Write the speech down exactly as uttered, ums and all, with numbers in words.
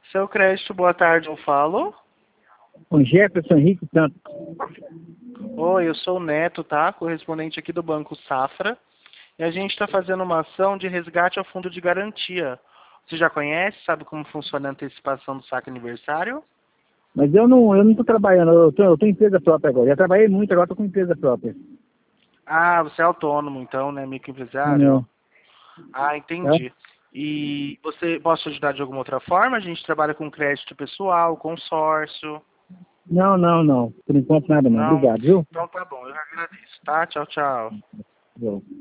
Seu crédito, boa tarde, eu falo. Com Jefferson Henrique Santos. Oi, eu sou o Neto, tá? Correspondente aqui do Banco Safra. E a gente está fazendo uma ação de resgate ao fundo de garantia. Você já conhece, sabe como funciona a antecipação do saque aniversário? Mas eu não eu não estou trabalhando, eu tô, eu tô em empresa própria agora. Já trabalhei muito, agora estou com empresa própria. Ah, você é autônomo, então, né? Microempresário? Não, Ah, tá? entendi. E você posso ajudar de alguma outra forma? A gente trabalha com crédito pessoal, consórcio. Não, não, não. Por enquanto nada não. Não? Obrigado, viu? Então tá bom, eu agradeço, tá? Tchau, tchau. Viu?